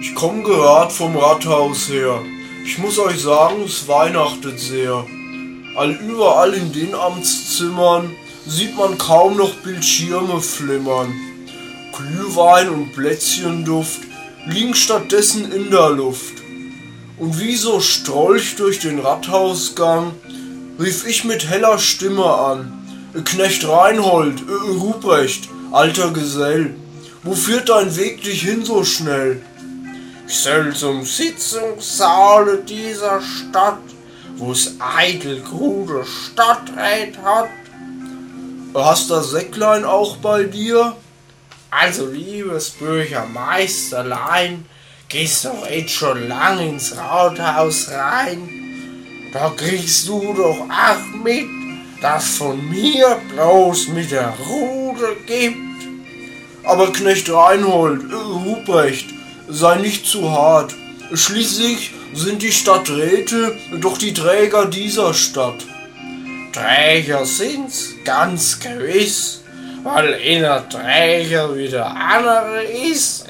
Ich komm gerad vom Rathaus her. Ich muss euch sagen, es weihnachtet sehr. Überall in den Amtszimmern sieht man kaum noch Bildschirme flimmern. Glühwein und Plätzchenduft liegen stattdessen in der Luft. Und wie so Strolch durch den Rathausgang rief ich mit heller Stimme an: Knecht Reinhold, Ruprecht, alter Gesell, wo führt dein Weg dich hin so schnell? Ich soll zum Sitzungssaale dieser Stadt, wo's eitel gute Stadtrat hat. Hast das Säcklein auch bei dir? Also, liebes Bürgermeisterlein, gehst doch jetzt schon lang ins Rathaus rein. Da kriegst du doch auch mit, dass von mir bloß mit der Rute gibt. Aber Knecht Reinhold, Ruprecht, sei nicht zu hart. Schließlich sind die Stadträte doch die Träger dieser Stadt. Träger sind's, ganz gewiss, weil einer Träger wie der andere ist.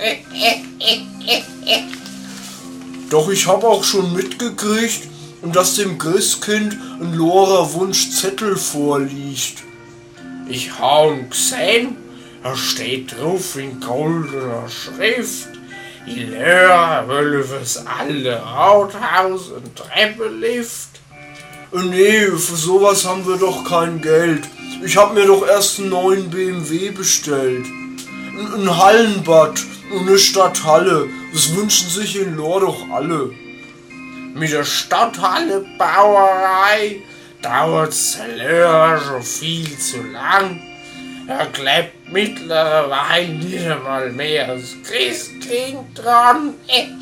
Doch ich hab auch schon mitgekriegt, dass dem Christkind ein lorer Wunschzettel vorliegt. Ich han gesehen, da steht drauf in goldener Schrift: Die Lehrer wollen fürs alte Rathaus ein Treppenlift. Nee, für sowas haben wir doch kein Geld. Ich hab mir doch erst einen neuen BMW bestellt. Ein Hallenbad und eine Stadthalle, das wünschen sich in Lohr doch alle. Mit der Stadthalle-Bauerei dauert's Lohr schon viel zu lang. Da klebt mittlerweile nicht einmal mehr das Christkind dran.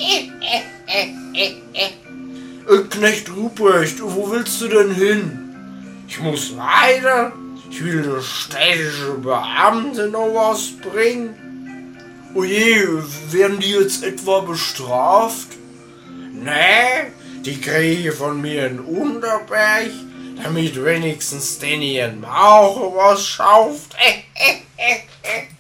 Knecht Ruprecht, wo willst du denn hin? Ich muss weiter. Ich will der städtische Beamte noch was bringen. Oje, werden die jetzt etwa bestraft? Nee, die kriegen von mir einen Unterberg, damit wenigstens den ihren Mauch was schauft.